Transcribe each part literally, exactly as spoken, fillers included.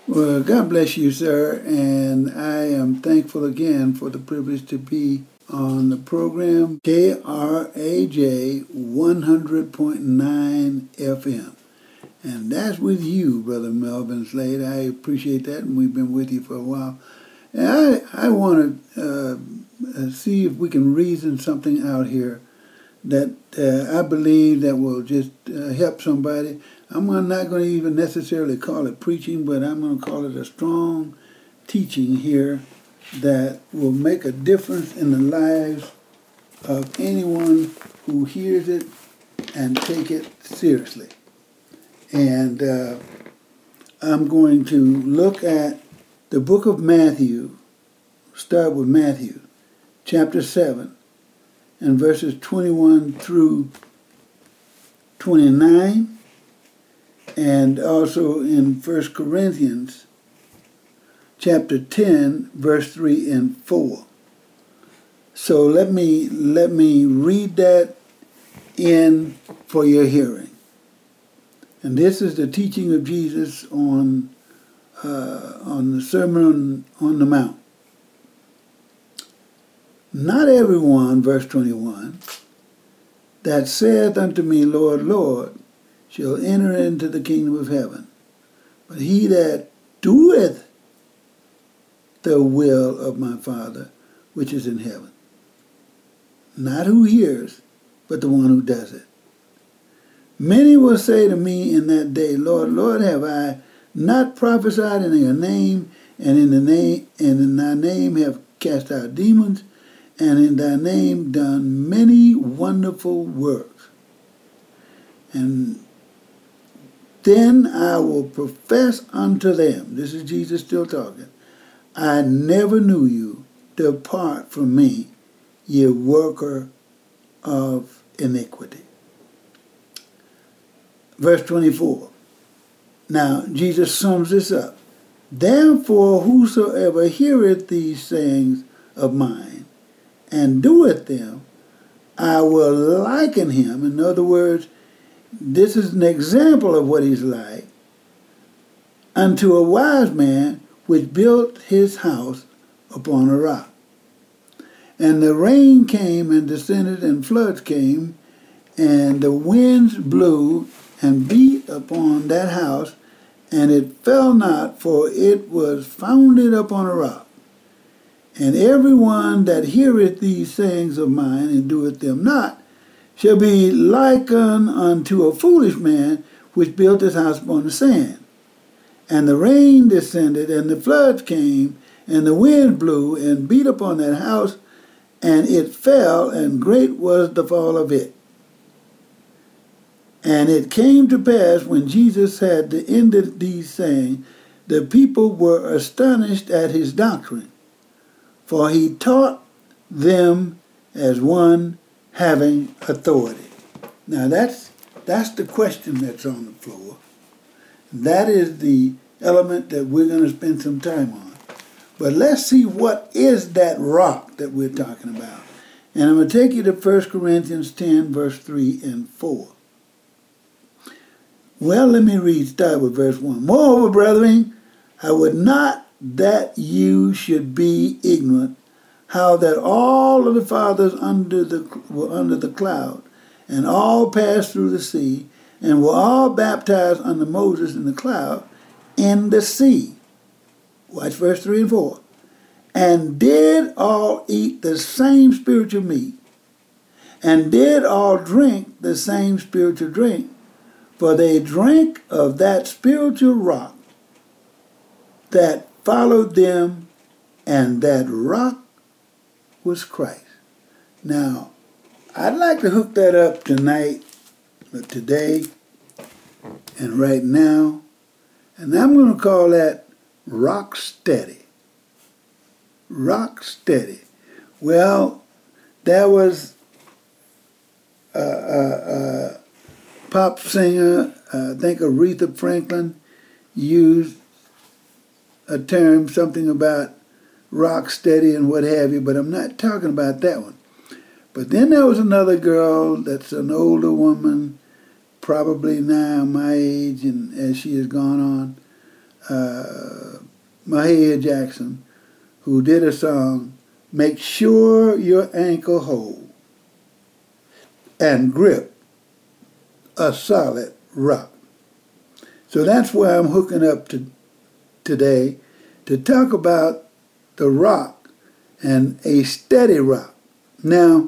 Well, God bless you, sir, and I am thankful again for the privilege to be on the program K R A J one hundred point nine F M. And that's with you, Brother Melvin Slade. I appreciate that, and we've been with you for a while. And I, I want to uh, see if we can reason something out here that uh, I believe that will just uh, help somebody. I'm not going to even necessarily call it preaching, but I'm going to call it a strong teaching here that will make a difference in the lives of anyone who hears it and take it seriously. And uh, I'm going to look at the book of Matthew, start with Matthew, chapter seven, and verses twenty-one through twenty-nine, and also in First Corinthians, chapter ten, verse three and four. So let me let me read that in for your hearing. And this is the teaching of Jesus on uh, on the Sermon on the Mount. Not everyone, verse twenty-one, that saith unto me, Lord, Lord, shall enter into the kingdom of heaven, but he that doeth the will of my Father which is in heaven. Not who hears, but the one who does it. Many will say to me in that day, Lord, Lord, have I not prophesied in your name, and in the name and in thy name have cast out demons, and in thy name done many wonderful works? And then I will profess unto them, this is Jesus still talking, I never knew you. Depart from me, ye worker of iniquity. Verse twenty-four. Now, Jesus sums this up. Therefore, whosoever heareth these sayings of mine, and doeth them, I will liken him. In other words, this is an example of what he's like, unto a wise man which built his house upon a rock. And the rain came and descended, and floods came, and the winds blew and beat upon that house, and it fell not, for it was founded upon a rock. And every one that heareth these sayings of mine and doeth them not shall be likened unto a foolish man which built his house upon the sand. And the rain descended, and the floods came, and the wind blew and beat upon that house, and it fell, and great was the fall of it. And it came to pass, when Jesus had ended these sayings, the people were astonished at his doctrine, for he taught them as one having authority. Now that's that's the question that's on the floor. That is the element that we're going to spend some time on. But let's see, what is that rock that we're talking about? And I'm going to take you to First Corinthians ten, verse three and four. Well, let me read, start with verse one. Moreover, brethren, I would not that you should be ignorant how that all of the fathers under the were under the cloud, and all passed through the sea, and were all baptized under Moses in the cloud in the sea. Watch verse three and four. And did all eat the same spiritual meat, and did all drink the same spiritual drink, for they drank of that spiritual rock that followed them, and that rock was Christ. Now, I'd like to hook that up tonight, today, and right now, and I'm going to call that rock steady. Rock steady. Well, there was a, a, a pop singer, uh, I think Aretha Franklin, used a term, something about rock steady and what have you, but I'm not talking about that one. But then there was another girl that's an older woman, probably now my age, and as she has gone on, uh, Mahalia Jackson, who did a song, "Make sure your ankle hold and grip a solid rock." So that's where I'm hooking up to today, to talk about the rock and a steady rock. Now,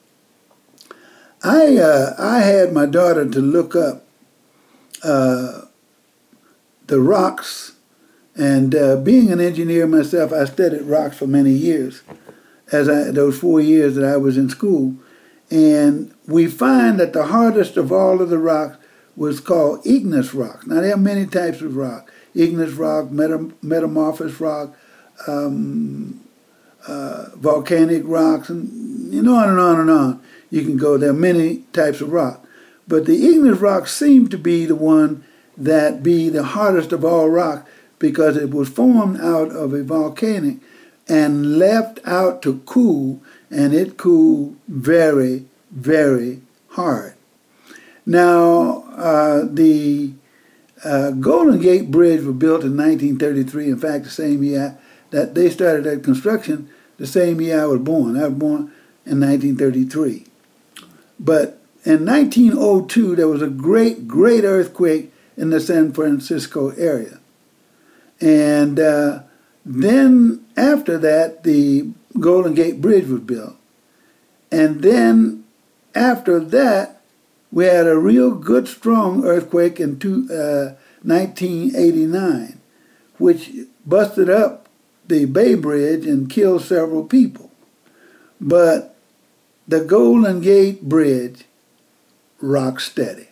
I uh, I had my daughter to look up uh, the rocks, and uh, being an engineer myself, I studied rocks for many years, as I, those four years that I was in school, and we find that the hardest of all of the rocks was called igneous rock. Now, there are many types of rock: igneous rock, metam- metamorphous rock, um, uh, volcanic rocks, and you know, on and on and on. You can go, there are many types of rock. But the igneous rock seemed to be the one that be the hardest of all rock, because it was formed out of a volcanic and left out to cool, and it cooled very, very hard. Now, uh, the uh, Golden Gate Bridge was built in nineteen thirty-three. In fact, the same year that they started that construction, the same year I was born. I was born in nineteen thirty-three. But in nineteen oh two, there was a great, great earthquake in the San Francisco area. And uh, then after that, the Golden Gate Bridge was built. And then after that, we had a real good, strong earthquake in two, uh, nineteen eighty-nine, which busted up the Bay Bridge and killed several people. But the Golden Gate Bridge rock steady.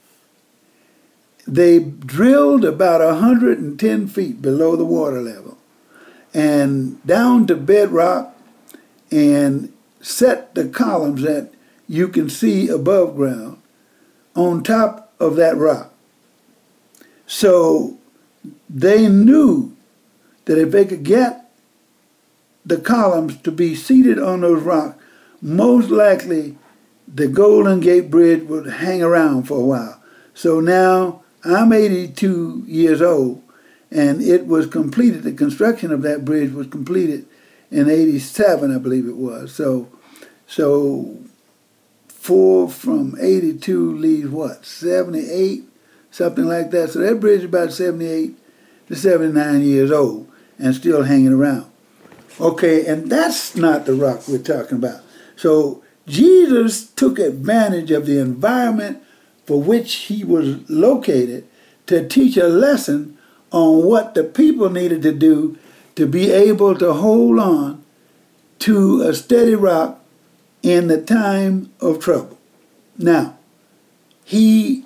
They drilled about one hundred ten feet below the water level and down to bedrock and set the columns that you can see above ground on top of that rock. So they knew that if they could get the columns to be seated on those rocks, most likely the Golden Gate Bridge would hang around for a while. So now I'm eighty-two years old, and it was completed, the construction of that bridge was completed in eighty-seven, I believe it was. So, so four from eighty-two leaves what, seventy-eight, something like that. So that bridge is about seventy-eight to seventy-nine years old and still hanging around. Okay, and that's not the rock we're talking about. So Jesus took advantage of the environment for which he was located to teach a lesson on what the people needed to do to be able to hold on to a steady rock in the time of trouble. Now, he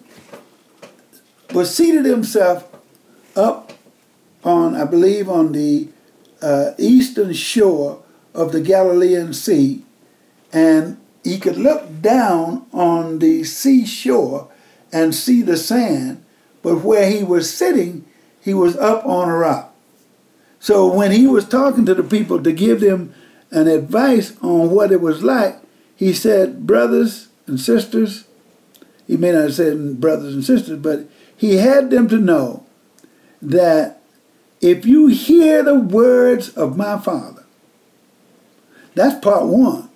was seated himself up on, I believe, on the uh, eastern shore of the Galilean Sea, and he could look down on the seashore and see the sand, but where he was sitting, he was up on a rock. So when he was talking to the people to give them an advice on what it was like, he said, brothers and sisters, he may not have said brothers and sisters, but he had them to know that if you hear the words of my Father, that's part one.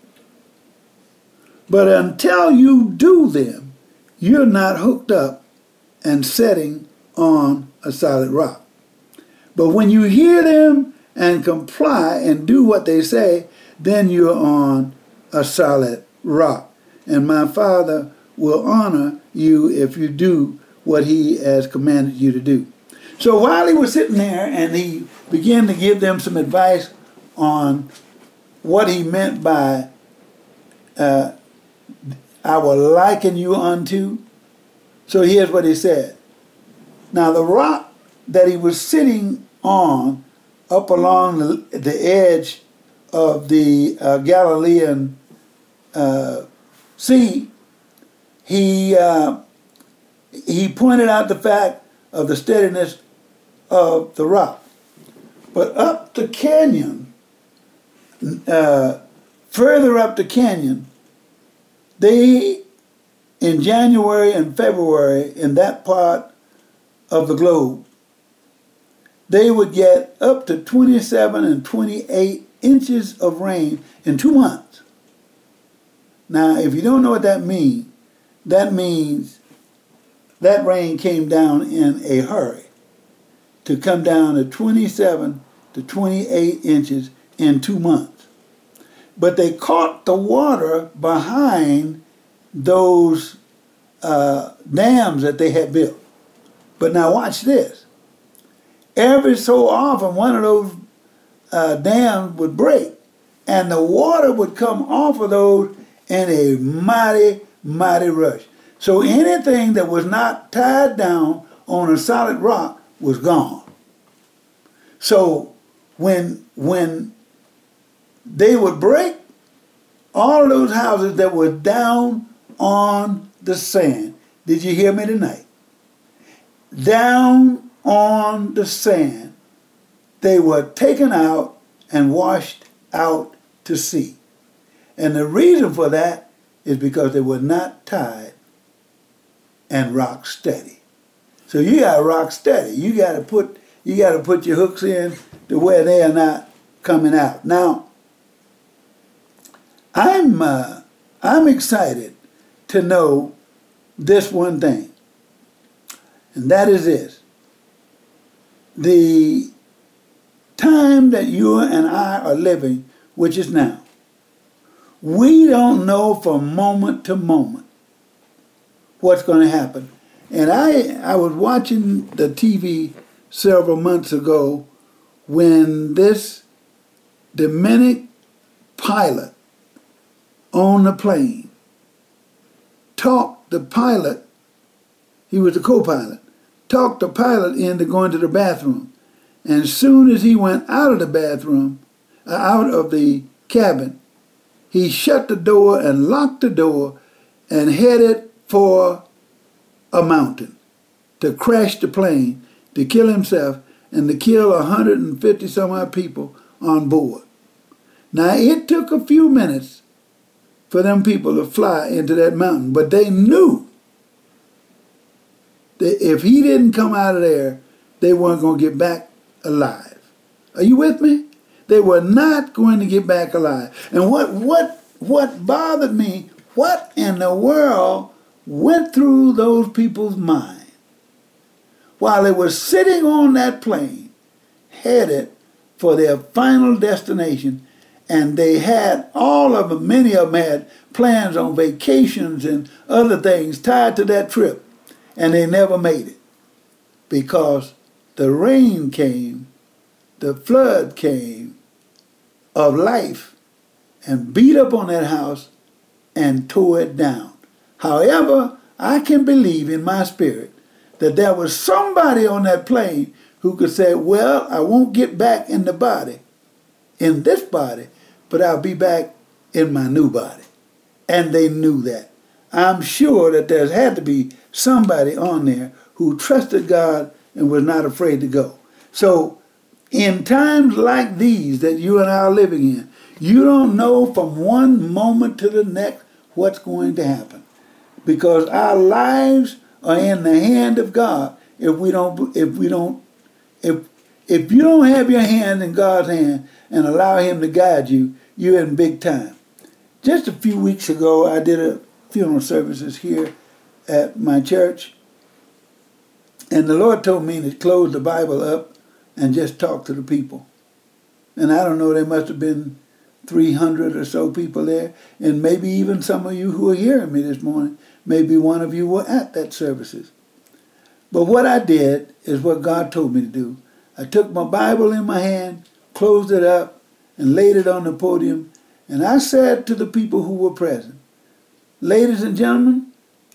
But until you do them, you're not hooked up and setting on a solid rock. But when you hear them and comply and do what they say, then you're on a solid rock. And my Father will honor you if you do what he has commanded you to do. So while he was sitting there and he began to give them some advice on what he meant by uh, I will liken you unto. So here's what he said. Now the rock that he was sitting on up along the, the edge of the uh, Galilean uh, Sea, he, uh, he pointed out the fact of the steadiness of the rock. But up the canyon, uh, further up the canyon, they, in January and February, in that part of the globe, they would get up to twenty-seven and twenty-eight inches of rain in two months. Now, if you don't know what that means, that means that rain came down in a hurry to come down to twenty-seven to twenty-eight inches in two months. But they caught the water behind those uh, dams that they had built. But now watch this. Every so often, one of those uh, dams would break, and the water would come off of those in a mighty, mighty rush. So anything that was not tied down on a solid rock was gone. So when when they would break, all of those houses that were down on the sand, did you hear me tonight? Down on the sand, they were taken out and washed out to sea. And the reason for that is because they were not tied and rock steady. So you got to rock steady. You got to put you got to put your hooks in to where they are not coming out. Now, I'm uh, I'm excited to know this one thing, and that is this: the time that you and I are living, which is now, we don't know from moment to moment what's going to happen. And I I was watching the T V several months ago when this Dominican pilot on the plane talked the pilot, he was the co-pilot, talked the pilot into going to the bathroom. And as soon as he went out of the bathroom, uh, out of the cabin, he shut the door and locked the door and headed for a mountain to crash the plane, to kill himself, and to kill one hundred fifty some odd people on board. Now, it took a few minutes for them people to fly into that mountain, but they knew that if he didn't come out of there, they weren't going to get back alive. Are you with me? They were not going to get back alive. And what what what bothered me, what in the world went through those people's mind while they were sitting on that plane, headed for their final destination, and they had, all of them, many of them had plans on vacations and other things tied to that trip, and they never made it because the rain came, the flood came of life and beat up on that house and tore it down. However, I can believe in my spirit that there was somebody on that plane who could say, well, I won't get back in the body, in this body, but I'll be back in my new body. And they knew that. I'm sure that there had to be somebody on there who trusted God and was not afraid to go. So in times like these that you and I are living in, you don't know from one moment to the next what's going to happen, because our lives are in the hand of God. If we don't, if we don't, if if you don't have your hand in God's hand and allow Him to guide you, you're in big time. Just a few weeks ago, I did a funeral services here at my church, and the Lord told me to close the Bible up and just talk to the people. And I don't know, there must have been three hundred or so people there, and maybe even some of you who are hearing me this morning, maybe one of you were at that services. But what I did is what God told me to do. I took my Bible in my hand, closed it up, and laid it on the podium, and I said to the people who were present, ladies and gentlemen,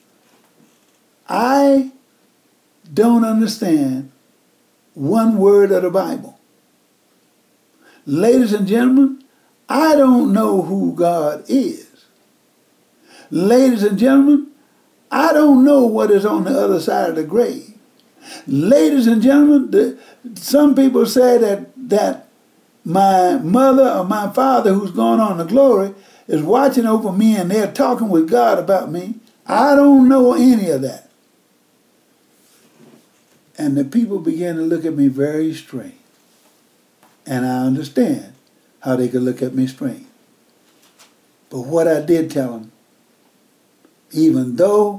I don't understand one word of the Bible. Ladies and gentlemen, I don't know who God is. Ladies and gentlemen, I don't know what is on the other side of the grave. Ladies and gentlemen, the, some people say that, that my mother or my father who's gone on to glory is watching over me and they're talking with God about me. I don't know any of that. And the people began to look at me very strange. And I understand how they could look at me strange. But what I did tell them, even though,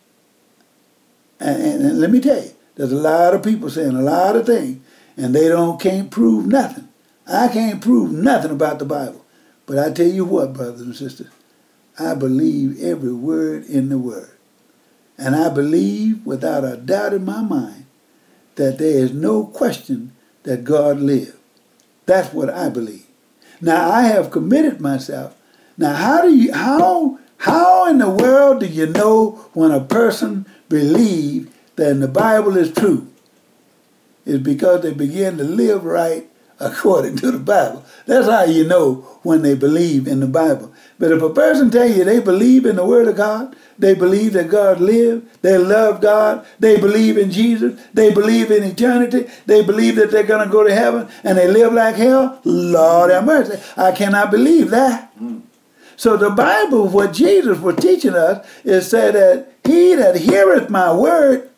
and, and, and let me tell you, there's a lot of people saying a lot of things, and they don't can't prove nothing. I can't prove nothing about the Bible. But I tell you what, brothers and sisters, I believe every word in the Word. And I believe without a doubt in my mind that there is no question that God lived. That's what I believe. Now I have committed myself. Now how do you how how in the world do you know when a person believes that the Bible is true? It's because they begin to live right according to the Bible. That's how you know when they believe in the Bible. But if a person tell you they believe in the Word of God, they believe that God lived, they love God, they believe in Jesus, they believe in eternity, they believe that they're going to go to heaven, and they live like hell, Lord have mercy, I cannot believe that. Mm. So the Bible, what Jesus was teaching us, is say that he that heareth my word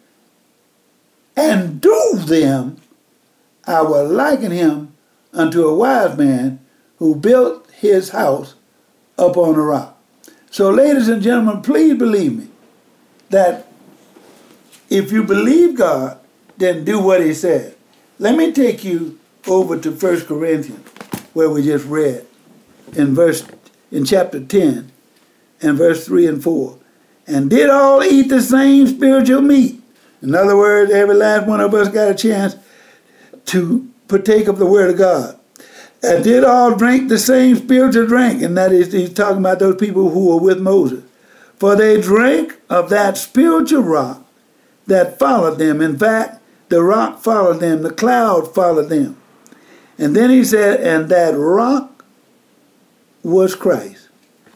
and do them, I will liken him unto a wise man who built his house upon a rock. So ladies and gentlemen, please believe me that if you believe God, then do what he said. Let me take you over to First Corinthians, where we just read in verse in chapter ten and verse three and four. And did all eat the same spiritual meat? In other words, every last one of us got a chance to partake of the Word of God. And did all drink the same spiritual drink? And that is, he's talking about those people who were with Moses. For they drank of that spiritual rock that followed them. In fact, the rock followed them, the cloud followed them. And then he said, and that rock was Christ.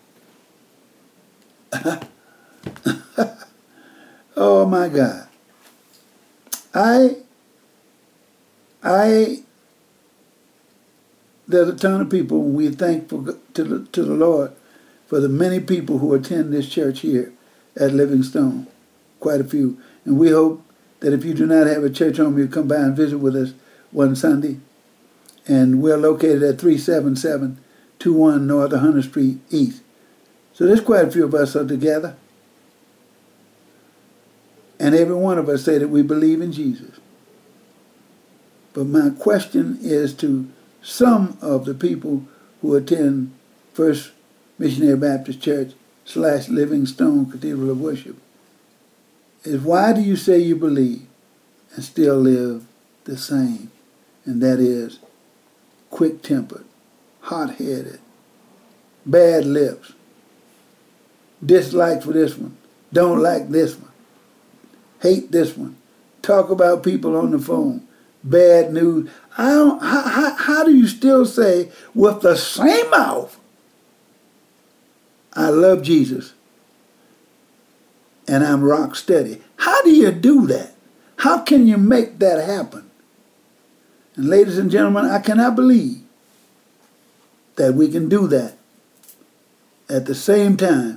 Oh my God. I, I, there's a ton of people, and we're thankful to the, to the Lord for the many people who attend this church here at Livingstone, quite a few. And we hope that if you do not have a church home, you'll come by and visit with us one Sunday. And we're located at three seven seven two one North one hundredth Street East. So there's quite a few of us are together. And every one of us say that we believe in Jesus. But my question is to some of the people who attend First Missionary Baptist Church slash Livingstone Cathedral of Worship, is why do you say you believe and still live the same? And that is quick-tempered, hot-headed, bad lips, dislike for this one, don't like this one, hate this one, talk about people on the phone, bad news. I don't, how, how, how do you still say with the same mouth, I love Jesus and I'm rock steady? How do you do that? How can you make that happen? And ladies and gentlemen, I cannot believe that we can do that at the same time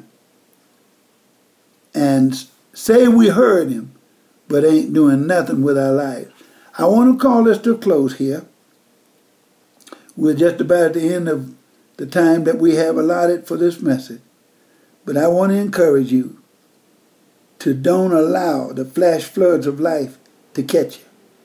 and say we heard him, but ain't doing nothing with our lives. I want to call this to a close here. We're just about at the end of the time that we have allotted for this message. But I want to encourage you to don't allow the flash floods of life to catch you,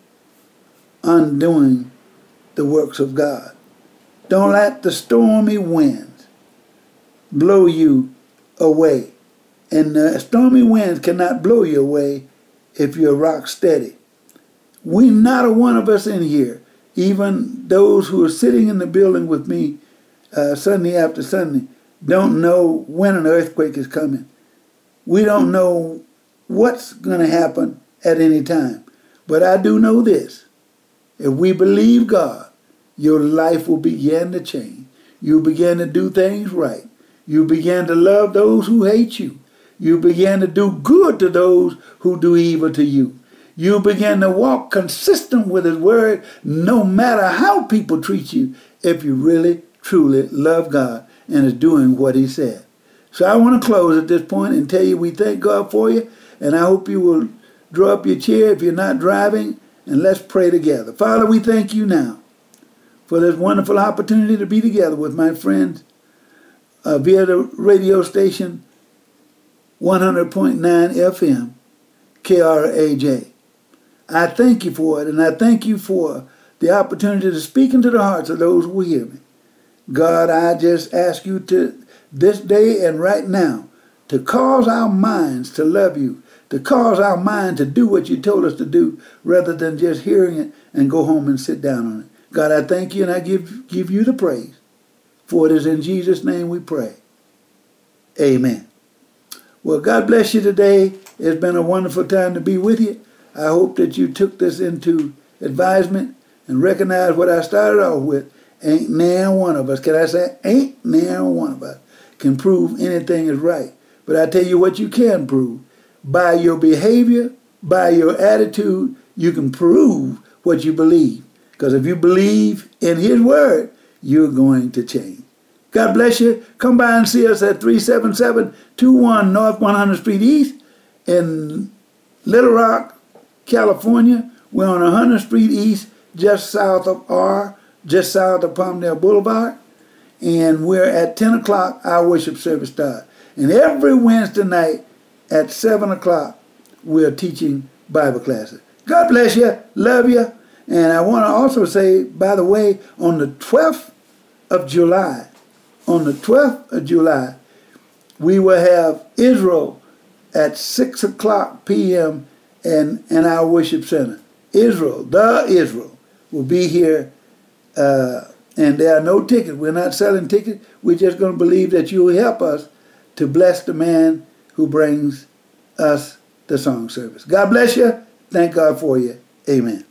undoing the works of God. Don't let the stormy winds blow you away. And the stormy winds cannot blow you away if you're rock steady. We, not a one of us in here, even those who are sitting in the building with me uh, Sunday after Sunday, don't know when an earthquake is coming. We don't know what's going to happen at any time. But I do know this. If we believe God, your life will begin to change. You begin to do things right. You begin to love those who hate you. You begin to do good to those who do evil to you. You begin to walk consistent with his word no matter how people treat you, if you really, truly love God and is doing what he said. So I want to close at this point and tell you we thank God for you, and I hope you will draw up your chair if you're not driving, and let's pray together. Father, we thank you now for this wonderful opportunity to be together with my friends uh, via the radio station one hundred point nine F M, K R A J. I thank you for it, and I thank you for the opportunity to speak into the hearts of those who hear me. God, I just ask you to, this day and right now, to cause our minds to love you, to cause our mind to do what you told us to do, rather than just hearing it and go home and sit down on it. God, I thank you and I give, give you the praise. For it is in Jesus' name we pray. Amen. Well, God bless you today. It's been a wonderful time to be with you. I hope that you took this into advisement and recognized what I started off with. Ain't now one of us, can I say, ain't now one of us can prove anything is right. But I tell you what you can prove. By your behavior, by your attitude, you can prove what you believe. Because if you believe in his word, you're going to change. God bless you. Come by and see us at three seven seven two one North one hundredth Street East in Little Rock, California. We're on one hundredth Street East, just south of R, just south of Palmdale Boulevard. And we're at ten o'clock, our worship service starts. And every Wednesday night at seven o'clock, we're teaching Bible classes. God bless you. Love you. And I want to also say, by the way, on the twelfth of July, on the twelfth of July, we will have Israel at six o'clock p m in, in our worship center. Israel, the Israel, will be here. Uh, and there are no tickets. We're not selling tickets. We're just going to believe that you will help us to bless the man who brings us the song service. God bless you. Thank God for you. Amen.